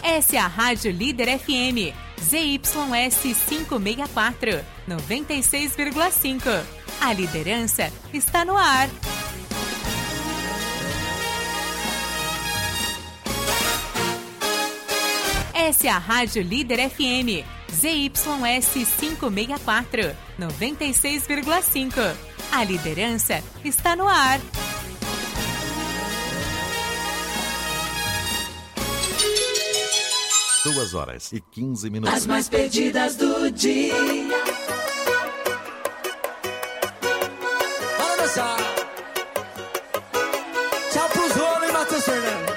Essa é a Rádio Líder FM, ZYS 564, 96,5. A liderança está no ar. Essa é a Rádio Líder FM, ZYS 564, 96,5. A liderança está no ar. Duas horas e 15 minutos. As mais pedidas do dia. Bora dançar. Tchau pros rolos, hein, Matheus Fernandes.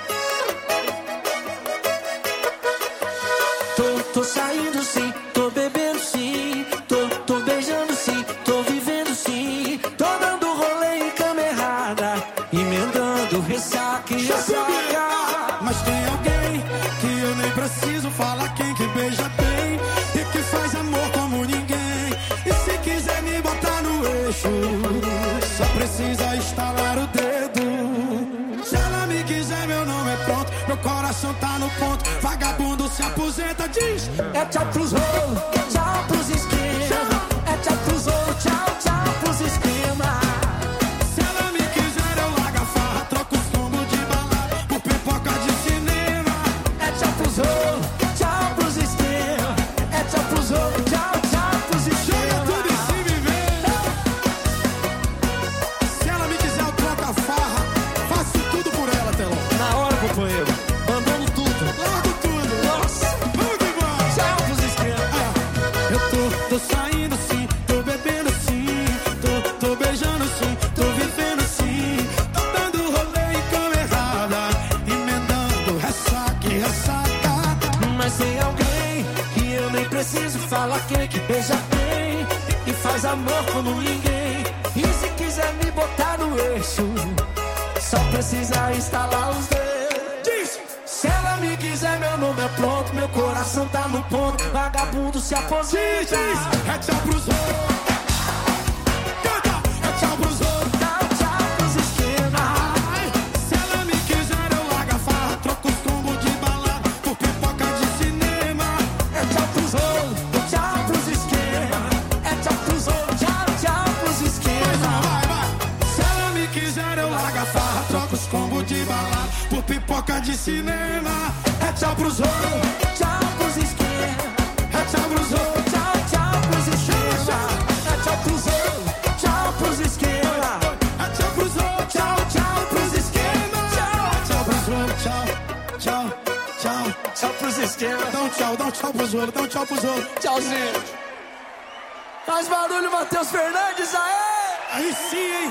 Tô saindo sim, tô bebendo sim, tô beijando sim, tô vivendo sim, tô dando rolê em cama errada, emendando ressaca e ressaca. Mas tem alguém que eu nem preciso falar, quem que beija bem e que faz amor como ninguém. E se quiser me botar no eixo, só precisa estalar o dedo. Se ela me quiser, meu nome é pronto, meu coração tá no ponto. Vagabundo se aposenta, diz. É tchau pros rolos, tchau pros esquemas. É tchau pros rolos, tchau pros esquemas. Se ela me quiser, eu largo a farra, troco os combos de balada por pipoca de cinema. É tchau pros rolos, tchau pros esquemas. É tchau pros rolos, tchau pros esquemas. Joga tudo em cima e vem. Se ela me quiser, eu troco a farra, faço tudo por ela, Telão. Na hora, companheiro, mandando tudo. Largo tudo. Nossa, Vamos embora. tchau pros esquemas. Eu tô saindo sim, tô bebendo sim, tô beijando sim, tô vivendo sim, tô dando rolê em cama errada, emendando ressaca e ressaca. Mas tem alguém que eu nem preciso falar, quem que beija bem e faz amor como ninguém. E se quiser me botar no eixo, só precisa instalar os dedos. Se ela me quiser, meu nome é pronto, meu coração tá no ponto. Vagabundo se aposenta. É tchau pros rolos. Canta! É tchau pros rolos. Tchau pros esquemas. Se ela me quiser, eu largo a farra, troco os combos de balada por pipoca de cinema. É tchau pros rolos, tchau pros esquemas. É tchau pros rolos, tchau pros esquemas. Vai. Se ela me quiser, eu largo a farra, troco os combos de balada por pipoca de cinema. É tchau pros rolos. Tchau pros esquemas. É tchau pros rolos. Tchau pros esquemas. É tchau pros rolos, tchau pros esquemas. É tchau pros rolos. Tchau pros esquemas. Tchau pros rolos. Tchau. Tchau pros esquemas. Dá um tchau pros rolos. Dá um tchau pros rolos. Tchauzinho. Faz barulho, Matheus Fernandes, aê! Aí sim, hein?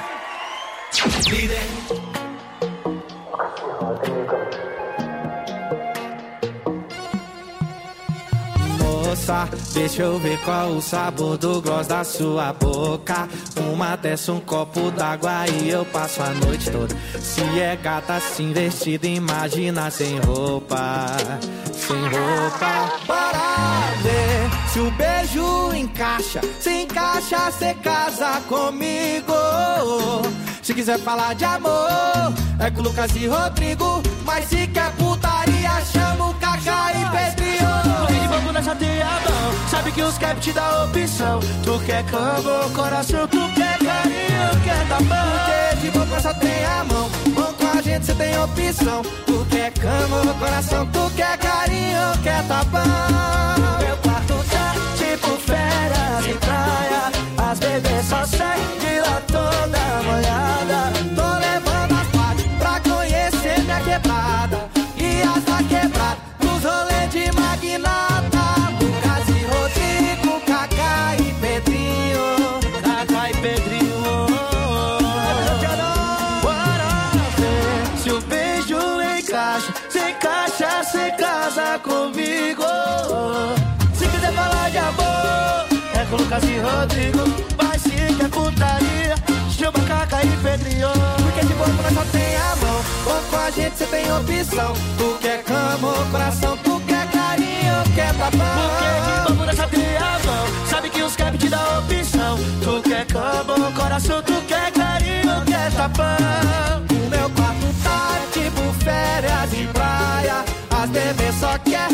Moça, deixa eu ver qual o sabor do gloss da sua boca. Uma dessa, um copo d'água e eu passo a noite toda. Se é gata assim vestida, imagina sem roupa. Sem roupa. Bora ver se o beijo encaixa. Se encaixa, cê casa comigo. Se quiser falar de amor, é com Lucas e Rodrigo. Mas se quer putaria, chama o Cacá e Pedrinho. Tu de bambu na chateadão, sabe que os cap te dá opção. Tu quer cama, coração, tu quer carinho, quer dar mão. Porque de bambu só tem a mão, mão com a gente cê tem opção. Tu quer cama, coração, tu quer carinho, quer tapão. Meu quarto tá tipo férias em praia, as bebês só saem de lá toda molhada. Tô levando as partes pra conhecer minha quebrada e as da quebrada nos rolês de magnata. Lucas e Rodrigo, Cacá e Pedrinho. Cacá e Pedrinho. Bora ver se o beijo encaixa. Se encaixa, cê casa comigo. Se quiser falar de amor, é com Lucas e Rodrigo. Mas se quer putaria, chama Cacá e Pedrinho. Porque de boa nós só tem a mão, ou com a gente cê tem opção. Tu quer cama, coração, tu quer carinho, quer papão. Porque de boa nós só tem a mão, sabe que os cap te dá opção. Tu quer cama, coração, tu quer carinho, quer tapão. O meu quarto tá tipo férias de praia, as bebês só quer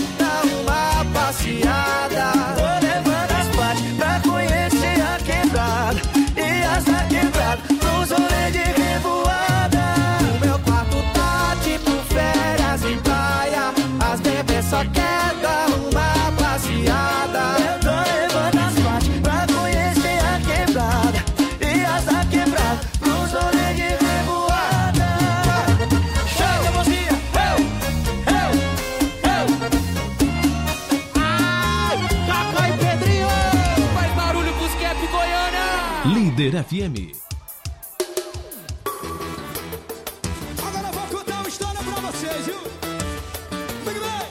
só quer dar uma passeada. Eu tô levando as partes pra conhecer a quebrada e asa quebrada pros rolês de revoada. Chega, mocinha! Cacá e Pedrinho! Faz barulho pros Cap Goiânia! Líder FM. Agora eu vou contar uma história pra vocês, viu? Big bem!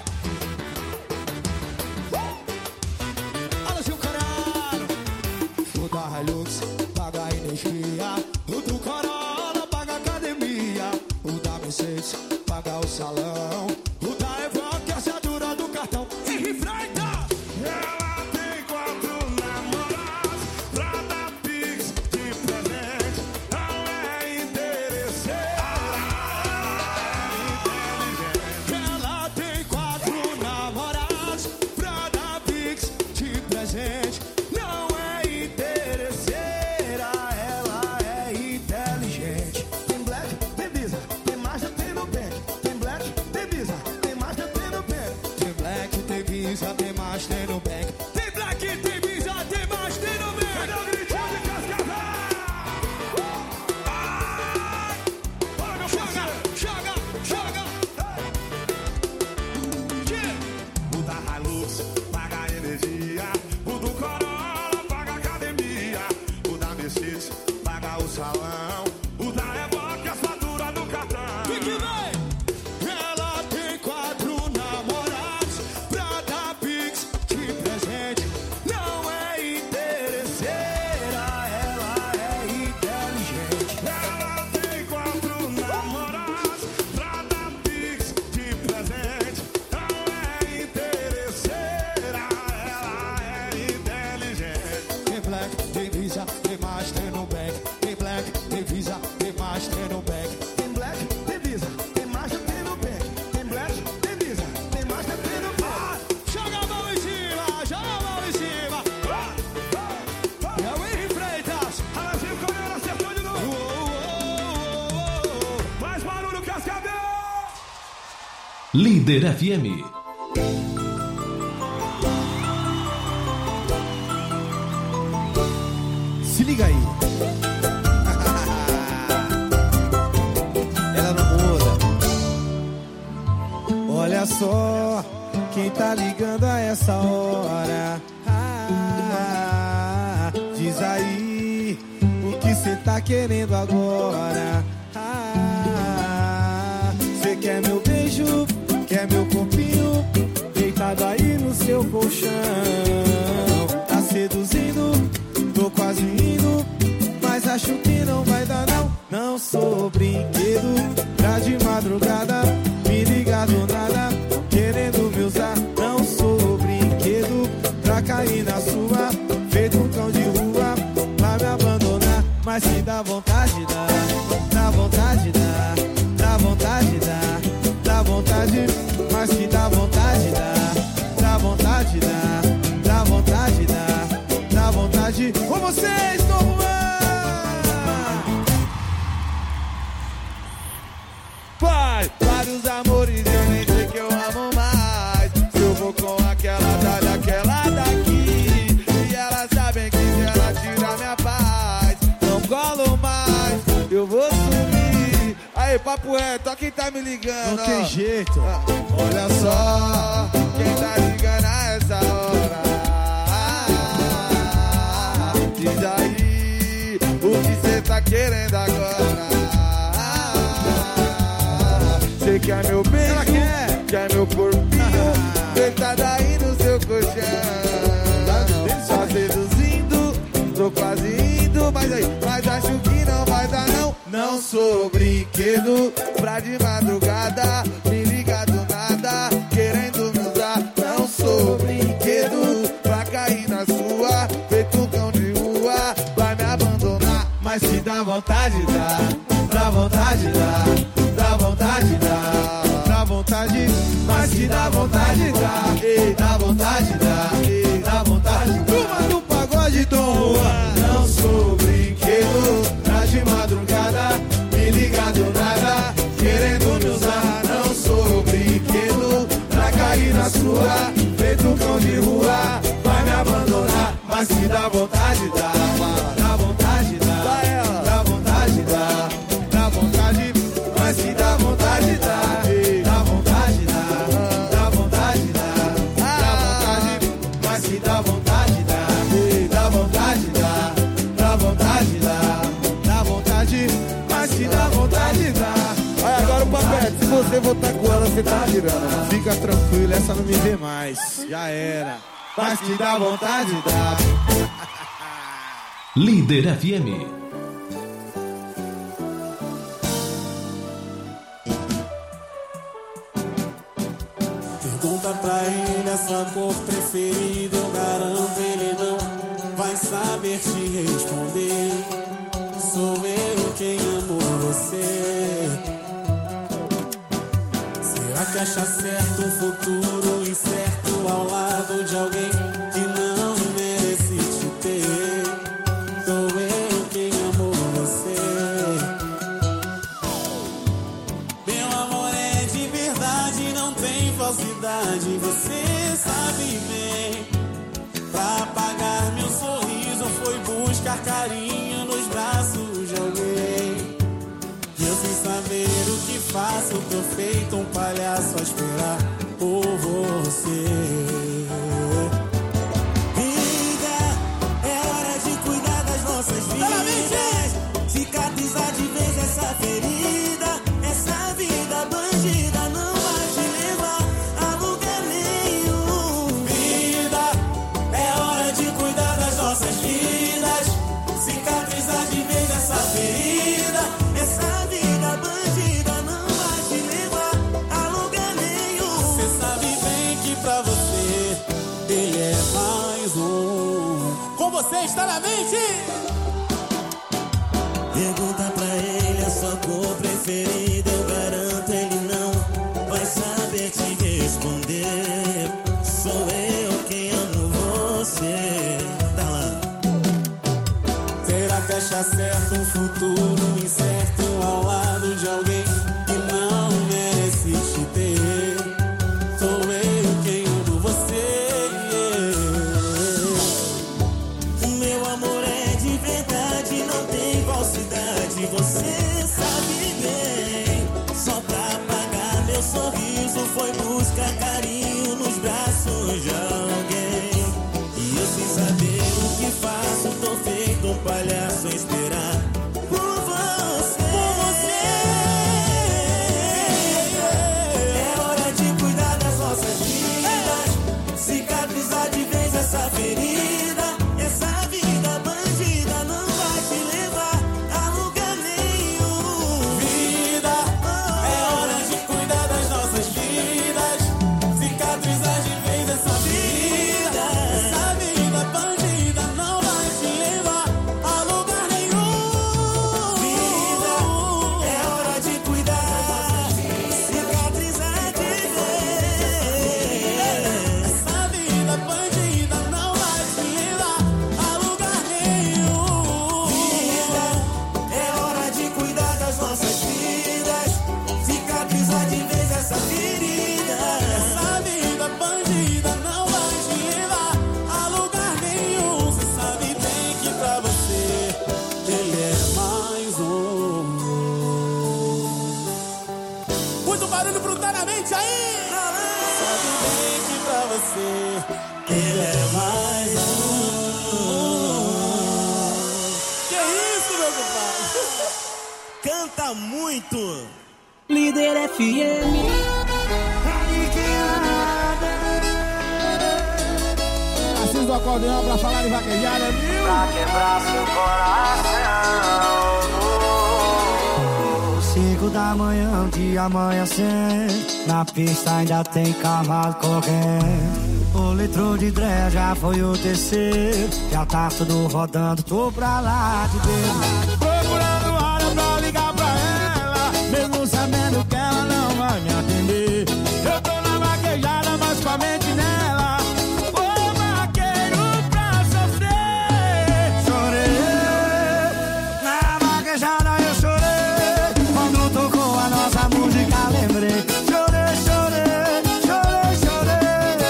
Olha assim o caralho! O da Hilux paga a energia, o do Corolla paga a academia, o da Mercedes paga o salão, o da Evoque a assadura do cartão. Henri Freitas! Ela tem 4 namorados pra dar pix de presente. Não é interesseira, Ela tem 4 namorados pra dar pix de presente. Não é interesseira, ela é inteligente. Tem black, tem bisa, tem marcha, tem no bank. Tem black, tem bisa, tem marcha, tem no bank. Tem black, tem visa, tem mais, tem no bank. Tem black, tem visa, tem mais, tem no bank. cadê o gritinho de Cascavel? Bora, meu parceiro! Joga! O da Hilux paga a energia, o do Corolla paga a academia, o da Mercedes paga o salão, o da Evoque a fatura do cartão. Fique bem! Ela tem 4 namorados pra dar pix de presente. Não é interesseira, ela é inteligente. Ela tem 4 namorados pra dar pix de presente. Não é interesseira, ela é inteligente. Tem black, tem visa, tem mais, tem no bank. Tem black, tem visa, tem mais, tem no bank. Tem black, tem bisa, tem marcha, tem no bank. Tem black, tem bisa, tem marcha, tem no bank. Joga a mão em cima, joga a mão em cima. É o Henri Freitas. Alazinho Coreano acertou de novo. Mais barulho, Cascavel! Líder FM. Se liga aí. Ela não muda. Olha só quem tá ligando a essa hora. Diz aí o que cê tá querendo agora. Cê quer meu beijo, quer meu corpinho deitado aí no seu colchão. Tá seduzindo, tô quase indo, mas acho que não vai dar não. Não sou brinquedo pra de madrugada me ligar do nada, querendo me usar. Não sou brinquedo pra cair na sua, feito um cão de rua, pra me abandonar. Mas se dá vontade, dá vontade, dá vontade, dá vontade. Mas se dá vontade, dá vontade, dá vontade, dá vontade. Com vocês, Novo Ar! Pai, vários amores eu nem sei que eu amo mais. Se eu vou com aquela daquela daqui, e elas sabem que se ela tirar minha paz, não colo mais, eu vou sumir. Aí, papo reto, ó quem tá me ligando. Não tem jeito. Olha só quem tá ligando a essa hora. Diz aí o que cê tá querendo agora. Cê quer meu beijo, quer meu corpinho deitada aí no seu colchão. Só seduzindo, tô quase indo, mas acho que não vai dar não. Não sou brinquedo pra de madrugada me ligar do nada, querendo me usar. Não sou brinquedo pra cair na sua, feito um cão de rua, vai me abandonar. Mas se dá vontade, dá vontade, dá vontade, dá vontade. Mas se dá vontade, dá vontade, dá vontade. Turma do pagode Tom Juan. Não sou brinquedo pra de madrugada me ligar do nada, querendo me usar. Não sou brinquedo pra cair na sua, rua, feito cão de rua, vai me abandonar, mas se dá vontade, dá vontade, dá vontade, dá vontade, mas se dá vontade, dá vontade, dá vontade, mas se dá vontade, dá vontade, dá vontade, dá vontade, mas se dá vontade, dá. Olha agora o papel, se você voltar com ela, você tá tirando. Fica tranquilo, essa não me vê mais. Já era. Mas se dá vontade, dá. Líder FM. Pergunta pra ele a sua cor preferida, eu garanto ele não vai saber te responder. Sou eu quem amo você. Será que acha certo um futuro incerto ao lado de alguém que não merece te ter? Sou eu quem amo você. Meu amor é de verdade, não tem falsidade, você sabe bem. Pra apagar meu sorriso foi buscar carinho nos braços de alguém. E eu sem saber o que faço, tô feito um palhaço a esperar por você. Vida, é hora de cuidar das nossas vidas, cicatrizar de vez essa ferida. Essa vida bandida não vai te levar a lugar nenhum. Vida, é hora de cuidar das nossas vidas, cicatrizar de vez essa ferida. Essa vida bandida não vai te levar a lugar nenhum. Você sabe bem que pra você ele é mais um. Com você está na mente. Pergunta pra ele a sua cor preferida, eu garanto ele não vai saber te responder. Sou eu quem amo você. Tá lá. Será que acha certo um futuro incerto ao lado de alguém que não merece te ter? Sou eu quem amo você. Meu amor é de verdade, não tem falsidade, você sabe bem. Só pra apagar meu sorriso foi buscar carinho nos braços de alguém. E eu sem saber o que faço, tô feito um palhaço a esperar por você. É hora de cuidar das nossas vidas, cicatrizar de vez essa ferida. Essa vida bandida não vai te levar a lugar nenhum. Vida, é hora de cuidar das nossas vidas, cicatrizar de vez essa ferida. Essa vida bandida não vai te levar a lugar nenhum. Vida, é hora de cuidar, cicatrizar de vez. Essa vida bandida não vai te levar a lugar nenhum. Vida, é hora de cuidar das nossas vidas, cicatrizar de vez essa ferida. Essa vida bandida não vai te levar a lugar nenhum. Você sabe bem que pra você ele é mais um. Muito barulho brutalmente aí! Sabe bem que pra você ele é mais um. Que isso, meu compadre? Canta muito! Líder FM. Assis do acordeão pra falar de vaquejada, viu? Pra quebrar seu coração. 5 da manhã, um dia amanhecer. Na pista ainda tem cavalo correndo. O litro de dré já foi o terceiro. Já tá tudo rodando, tô pra lá de Deus. Procurando hora pra ligar pra ela, mesmo sabendo que ela não vai me atender. Eu tô na vaquejada, mas com a mente nela. Ô vaqueiro pra sofrer. Chorei, na vaquejada eu chorei. Quando tocou a nossa música lembrei. Chorei, chorei, chorei, chorei.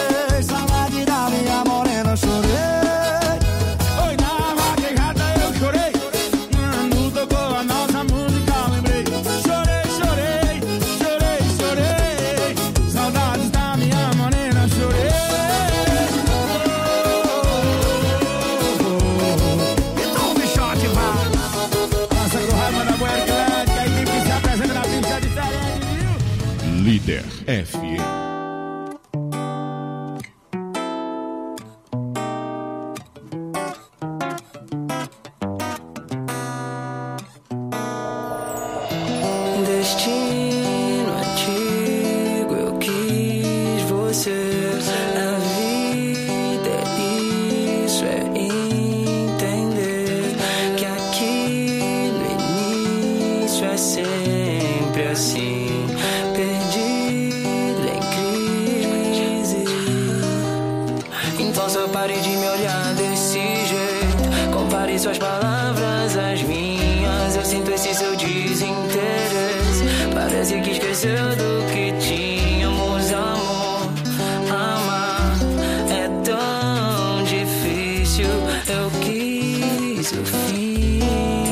pare de me olhar desse jeito. Compare suas palavras às minhas. Eu sinto esse seu desinteresse. Parece que esqueceu do que tínhamos, amor. Amar é tão difícil. Eu quis o fim.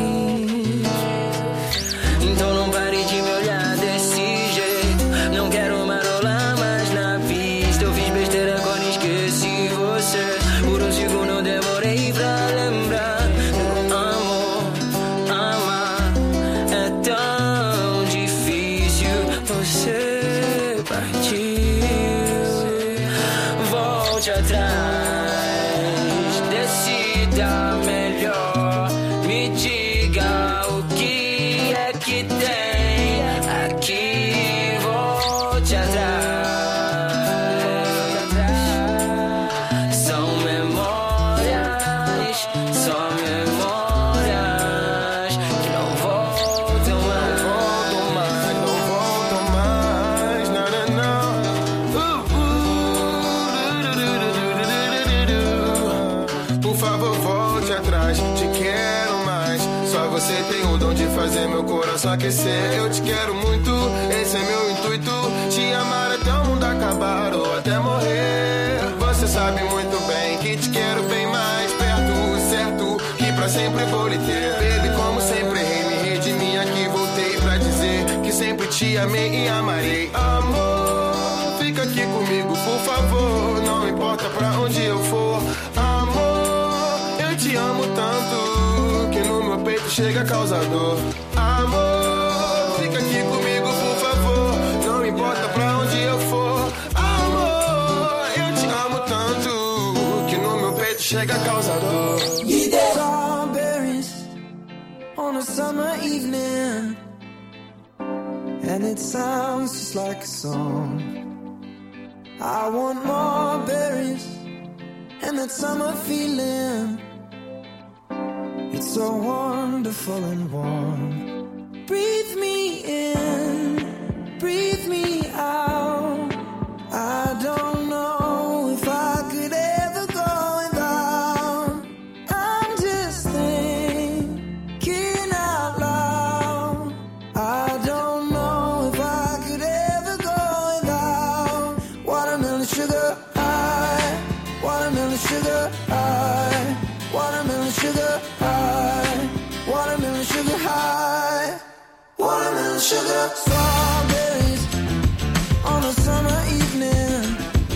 Então não pare de me olhar desse jeito. Não quero marolar mais na pista. Eu fiz besteira quando esqueci você. Por um segundo demorei pra lembrar. Amor, amar é tão difícil. Você partiu. Volte atrás. Decida melhor. Me diga o que é que tem aqui. Volte atrás. São memórias, só memórias que não voltam mais. Não voltam mais, não, não, não. Por favor, volte atrás, te quero mais. Só você tem o dom de fazer meu coração aquecer. Eu te quero muito, esse é meu intuito. Te amar até o mundo acabar ou até morrer. Você sabe muito bem que te quero bem mais perto, certo? Que pra sempre vou lhe ter. Baby, como sempre errei, me redimi aqui, voltei pra dizer que sempre te amei e amarei. Amor, fica aqui comigo, por favor. Não importa pra onde eu for. Amor, eu te amo tanto que no meu peito chega a causar dor. Amor, fica aqui comigo, por favor. Não importa pra onde eu for. Amor, eu te amo tanto que no meu peito chega a causar dor. Strawberries on a summer evening, and it sounds just like a song. I want more berries and that summer feeling. It's so wonderful and warm. Breathe me in, breathe me out. I don't know if I could ever go without. I'm just thinking out loud. I don't know if I could ever go without. Watermelon sugar high, watermelon sugar high, watermelon sugar high, watermelon sugar high, watermelon sugar. Strawberries on a summer evening.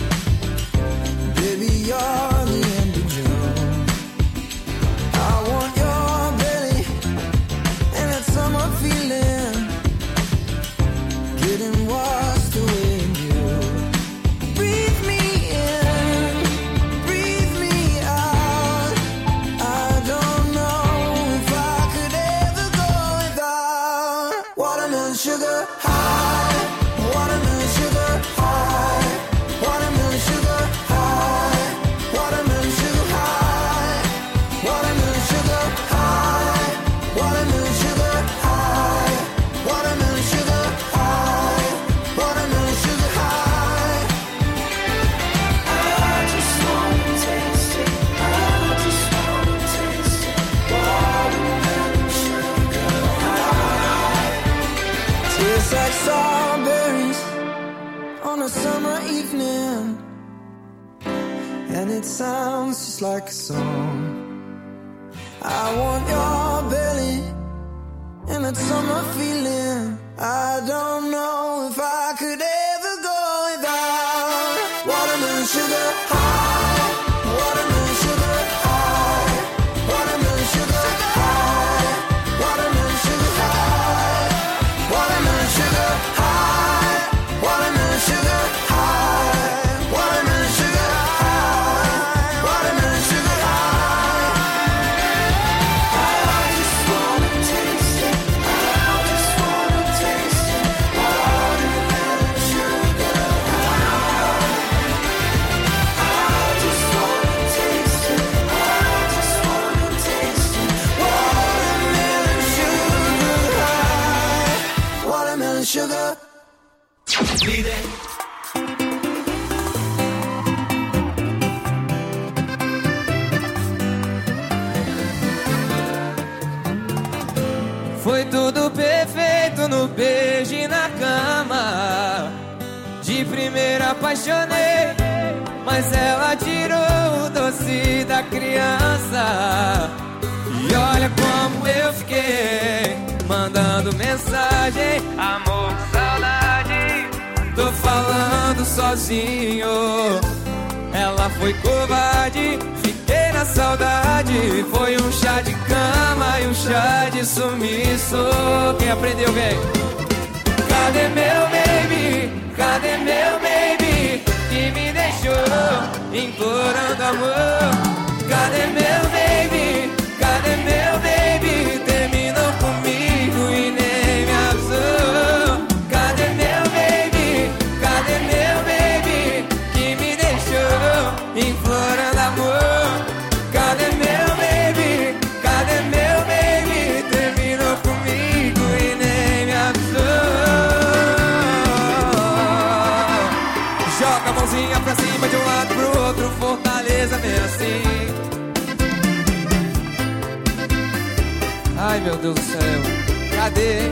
Baby, you're the end of June. I want your belly and that summer feeling, getting washed away in you. Breathe me in, breathe me out. I don't know if I could ever go without. Watermelon sugar high, watermelon sugar high, watermelon sugar high, watermelon sugar high, watermelon sugar high, watermelon sugar high, watermelon sugar high, watermelon sugar high. I just wanna taste it, I just wanna taste it. Watermelon sugar high. Tastes like strawberries on a summer evening, and it sounds just like a song. I want your belly and that summer feeling. I don't know if I could ever go without. Watermelon sugar high, watermelon sugar high, watermelon sugar high, watermelon sugar high, watermelon sugar high, watermelon sugar high, watermelon sugar high, watermelon sugar high. I just wanna taste it, I just wanna taste it. Watermelon sugar high. I tudo perfeito no beijo e na cama. De primeira apaixonei, mas ela tirou o doce da criança. E olha como eu fiquei, mandando mensagem: amor, saudade, tô falando sozinho. Ela foi covarde, fiquei na saudade. Foi um chá de cama e um chá de sumiço. Quem aprendeu, vem. Cadê meu baby? Cadê meu baby? Que me deixou implorando amor. Cadê meu baby? Cadê meu baby? Terminou comigo e nem me avisou. Cadê meu baby? Cadê meu baby? Que me deixou implorando amor. Cadê meu baby? Cadê meu baby? Terminou comigo e nem me avisou. Joga a mãozinha pra cima de um lado pro outro, fortaleza bem assim. Ai meu Deus do céu, cadê?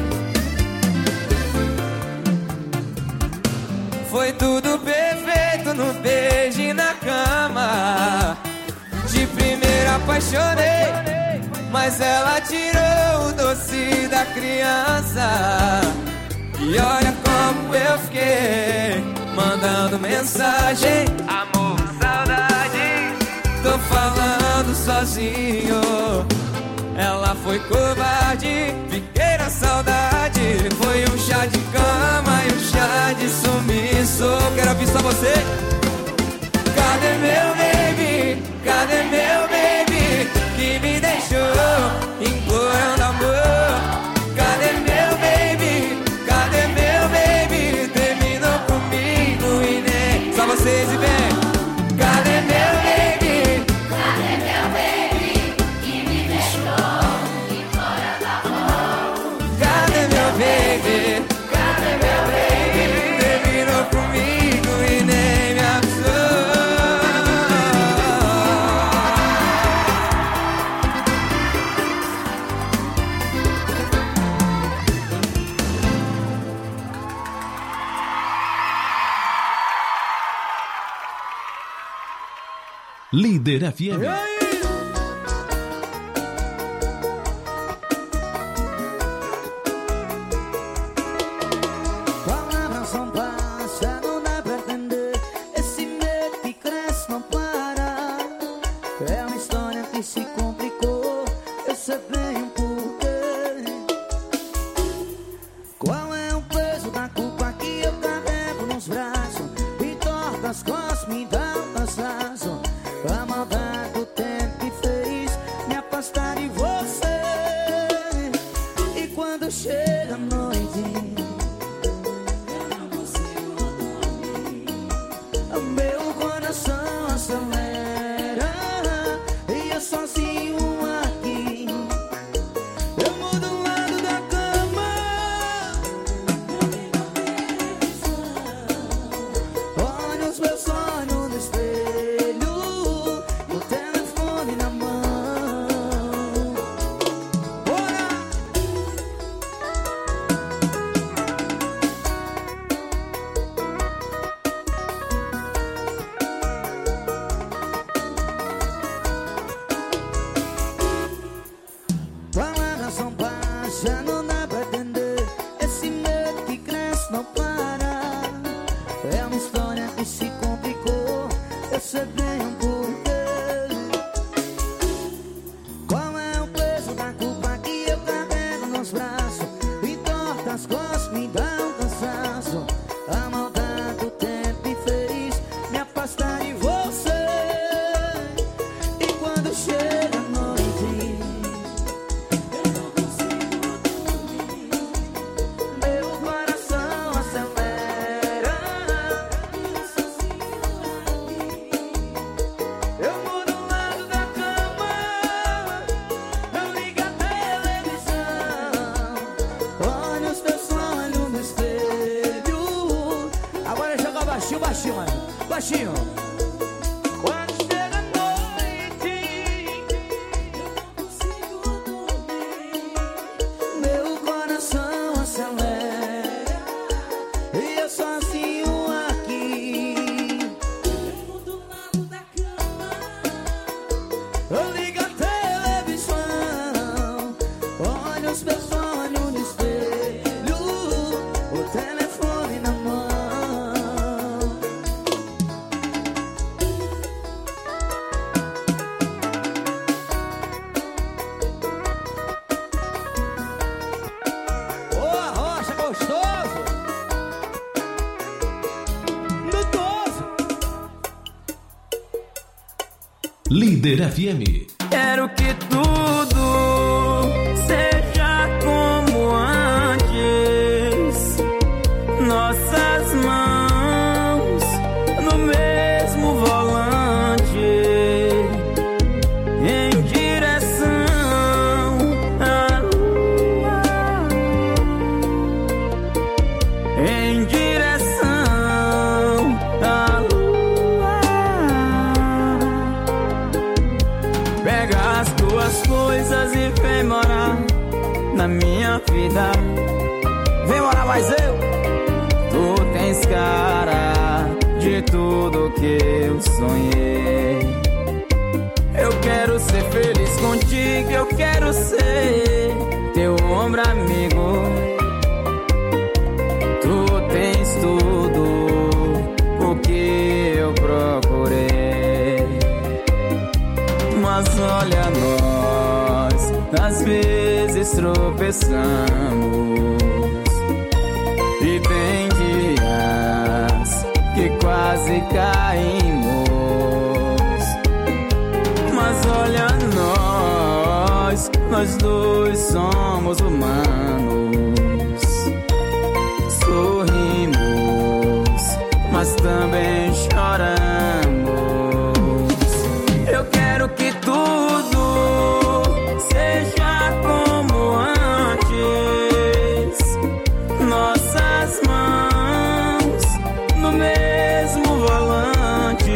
Foi tudo perfeito no beijo e na cama. De primeira apaixonei, mas ela tirou o doce da criança. E olha como eu fiquei, mandando mensagem: amor, saudade, tô falando sozinho. Ela foi covarde, fiquei na saudade. Foi um chá de cama e um chá de sumiço. Quero ouvir só você. Cadê meu baby? Cadê meu baby? Que me deixou implorando amor. Cadê meu baby? Cadê meu baby? Terminou comigo e nem. Só vocês e vem. Cadê meu baby? Cadê meu baby? Que me deixou implorando amor. Cadê meu baby? Cadê meu baby? Terminou comigo e nem me avisou. Líder FM. Palavras são passas, não dá pra entender. Esse medo que cresce não para. É uma história que se complicou, eu sei bem o porquê. Qual é o peso da culpa que eu carrego nos braços? Me torta as costas, me dá um cansaço. A maldade do tempo que fez me afastar de você. E quando chega a noite, eu não consigo dormir. O meu coração acelera e eu sozinho aqui. Eu mudo o lado da cama, olho os meus sonhos no espelho, o telefone na mão. Bora! Palavras são baixas, não dá pra entender. Esse medo que cresce não para. É uma história que se complicou, eu sei bem o porquê. Qual é o peso da culpa que eu carrego nos braços? Me torta as costas, me dá um cansaço. A maldade do tempo me fez me afastar de você. E quando chega a noite, eu não consigo dormir. Meu coração acelera e eu sozinho aqui. Eu mudo o lado da cama, não liga a televisão. Olha os teus olhos no espelho. Agora joga baixinho, baixinho, mano. Baixinho. Quando chega a noite, eu não consigo dormir. Meu coração Líder FM. Quero que tudo seja como antes. Nossas mãos no mesmo volante, em direção à lua, em direção à lua. Pega as tuas coisas e vem morar na minha vida. Vem morar mais eu. Tu tens cara de tudo que eu sonhei. Eu quero ser feliz contigo, eu quero ser teu ombro amigo. Tu tens tudo o que eu procurei. Mas olha nós, às vezes tropeçamos. E tem dias que quase caímos. Mas olha nós dois somos humanos. Sorrimos, mas também choramos. Eu quero que tudo seja como antes. Nossas mãos no mesmo volante,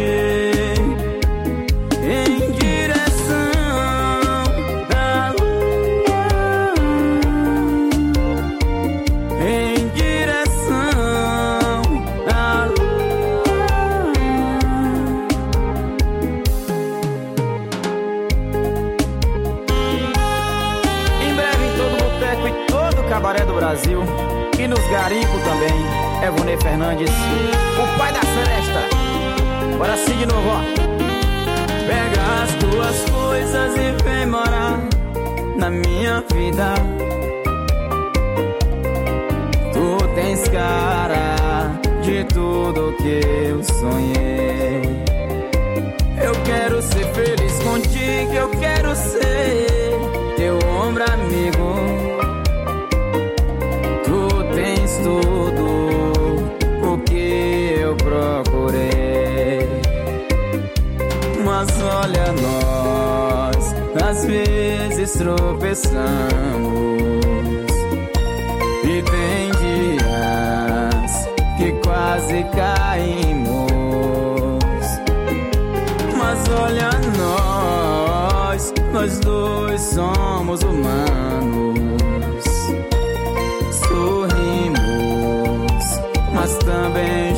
em direção à lua, em direção à lua. Em breve em todo boteco e todo cabaré do Brasil, e nos garimpos também, Evonei Fernandes, o pai da seresta. Bora assim de novo, ó. Pega as tuas coisas e vem morar na minha vida. Tu tens cara de tudo que eu sonhei. Eu quero ser feliz contigo, eu quero ser teu ombro amigo. Tudo o que eu procurei. Mas olha nós, às vezes tropeçamos. E tem dias que quase caímos. Mas olha nós dois somos humanos. Sorrimos, mas também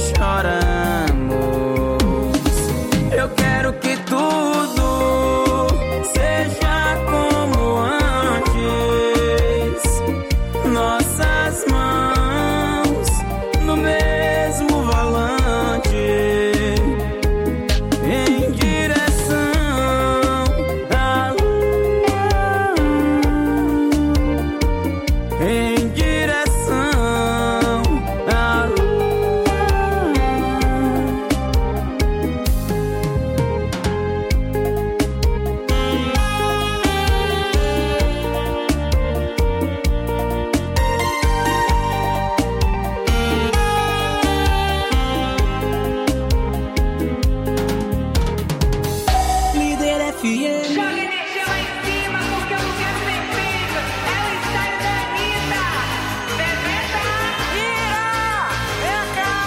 choramos. Eu quero que tudo seja como antes. Nossas mãos no mesmo volante, em direção à lua, em direção à lua. Líder FM. Joga energia lá em cima, porque eu não quero ser feita. É o ensaio da Anitta. Bebeta, ira, vem cá.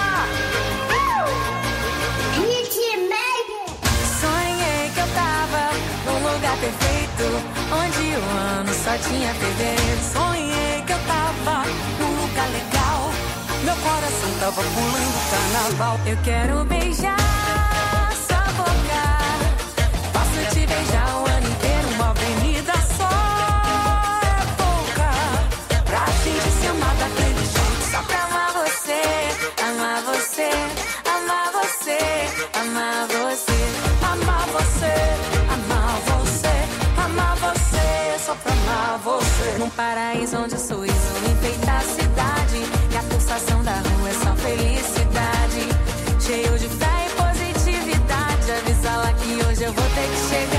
Sonhei que eu tava num lugar perfeito, onde o ano só tinha fevereiro. Sonhei que eu tava num lugar legal, meu coração tava pulando carnaval. Eu quero beijar sua boca, posso te beijar o ano inteiro. Uma avenida só é pouca pra gente se amar daquele jeito. Só pra amar você, amar você, amar você, amar você, amar você, amar você, amar você, só pra amar você. Num paraíso onde o sorriso enfeita a cidade, e a pulsação da rua é só felicidade. Cheio de fé e positividade, avisa lá que hoje eu vou ter que chegar.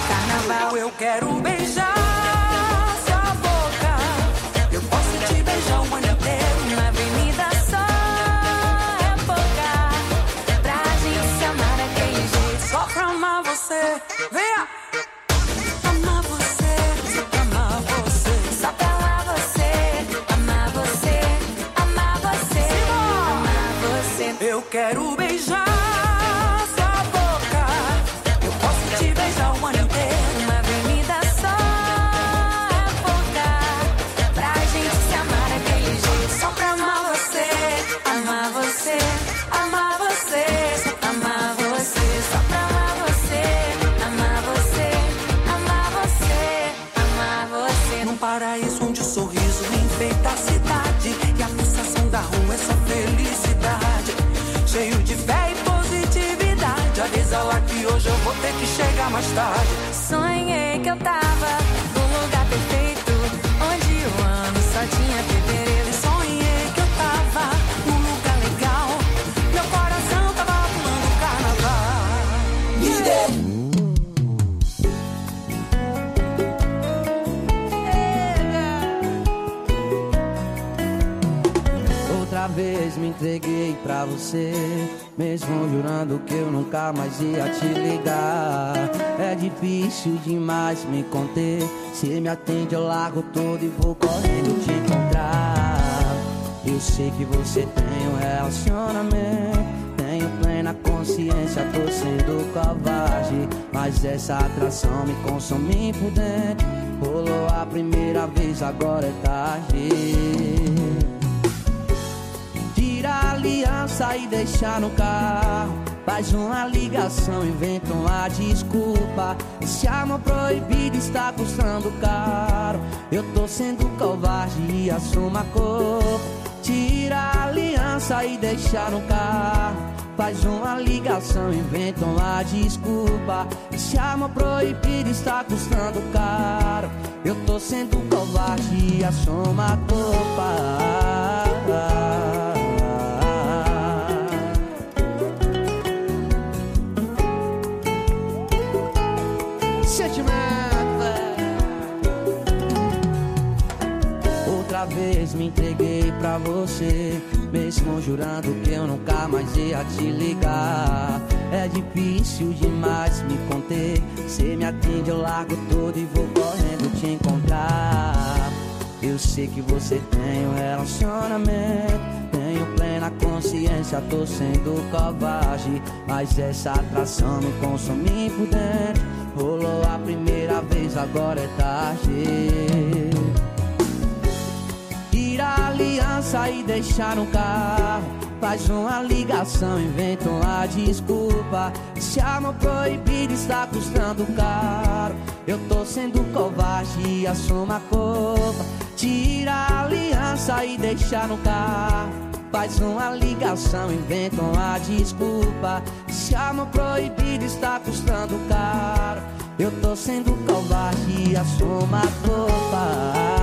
carnaval. Eu quero beijar sua boca. Eu posso te beijar o ano inteiro. Na avenida só é pouca pra gente se amar daquele jeito. Só pra amar você. Venha! Amar você, só pra amar você. Só pra amar você, amar você, amar você, amar você. Eu quero beijar sua boca. Eu posso te beijar o ano inteiro. Uma avenida só é pouca pra gente se amar daquele jeito. Só pra amar você, amar você, amar você. Só pra amar você, só pra amar você, amar você, amar você, amar você. Num paraíso onde o sorriso enfeita a cidade e a pulsação da rua é só felicidade. Cheio de fé e positividade. Avisa lá que hoje eu vou ter que chegar mais tarde. Sonhei que eu tava num lugar perfeito, onde o ano só tinha fevereiro. Sonhei que eu tava num lugar legal, meu coração tava pulando carnaval. Outra vez me entreguei pra você, mesmo jurando que eu nunca mais ia te ligar. É difícil demais me conter. Se me atende eu largo tudo e vou correndo te encontrar. Eu sei que você tem um relacionamento, tenho plena consciência, tô sendo covarde, mas essa atração me consome por dentro. Rolou a primeira vez, agora é tarde. Tira a aliança e deixa no carro. Faz uma ligação, inventa uma desculpa. Esse amor proibido está custando caro. Eu tô sendo covarde e assumo a culpa. Tira a aliança e deixa no carro. Faz uma ligação, inventa uma desculpa. Esse amor proibido está custando caro. Eu tô sendo covarde e assumo a culpa. Outra vez me entreguei pra você, mesmo jurando que eu nunca mais ia te ligar. É difícil demais me conter. Cê me atende, eu largo tudo e vou correndo te encontrar. Eu sei que você tem um relacionamento, tenho plena consciência, tô sendo covarde, mas essa atração me consome por dentro. Rolou a primeira vez, agora é tarde. Tira a aliança e deixa no carro. Faz uma ligação, inventa uma desculpa. Esse amor proibido está custando caro. Eu tô sendo covarde e assumo a culpa. Tira a aliança e deixa no carro. Faz uma ligação, inventa uma desculpa. Esse amor proibido está custando caro. Eu tô sendo covarde e assumo a culpa.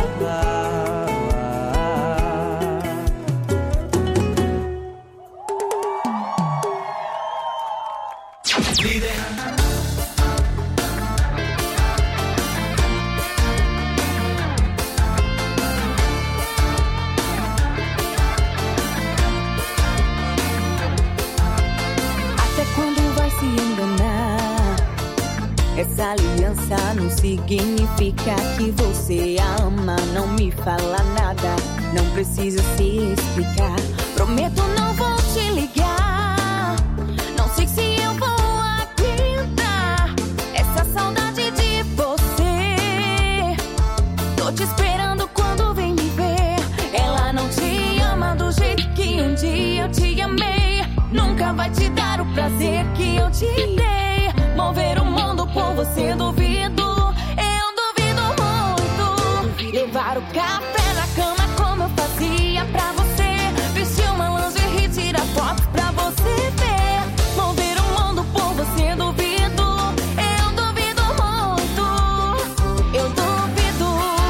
Essa aliança não significa que você a ama. Não me fala nada, não precisa se explicar. Prometo não vou te ligar. Não sei se eu vou aguentar essa saudade de você. Tô te esperando quando vem me ver. Ela não te ama do jeito que um dia eu te amei. Nunca vai te dar o prazer que eu te dei. Mover o mundo por você, duvido. Eu duvido muito. Levar o café na cama como eu fazia pra você. Vestir uma lingerie, tirar fotos pra você ver. Mover o mundo por você, duvido. Eu duvido muito. Eu duvido.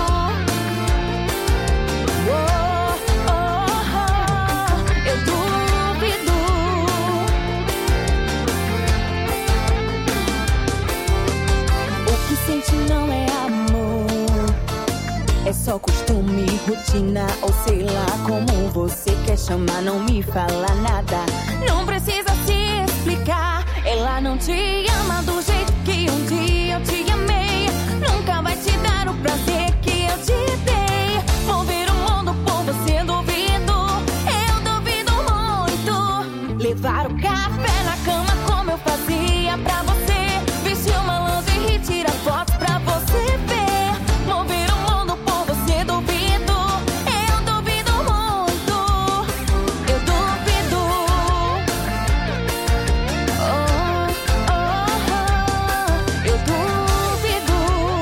Oh, oh, oh. Eu duvido. sente não é amor. É só costume, rotina ou sei lá como você quer chamar. Não me fala nada, não precisa se explicar. Ela não te ama do jeito que um dia eu te amei. Nunca vai te dar o prazer que eu te dei. Mover o mundo por você, duvido. Eu duvido muito. Levar o café na cama como eu fazia pra você. Vestir uma lingerie e tirar fotos pra você ver. Mover o mundo por você, duvido. Eu duvido muito. Eu duvido. Oh, oh, oh. Eu duvido.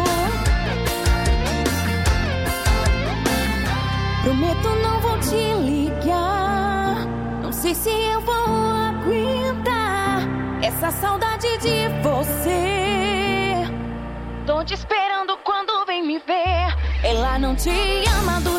Prometo não vou te ligar. Não sei se eu vou aguentar essa saudade de você. Tô te esperando quando vem me ver. Ela não te ama do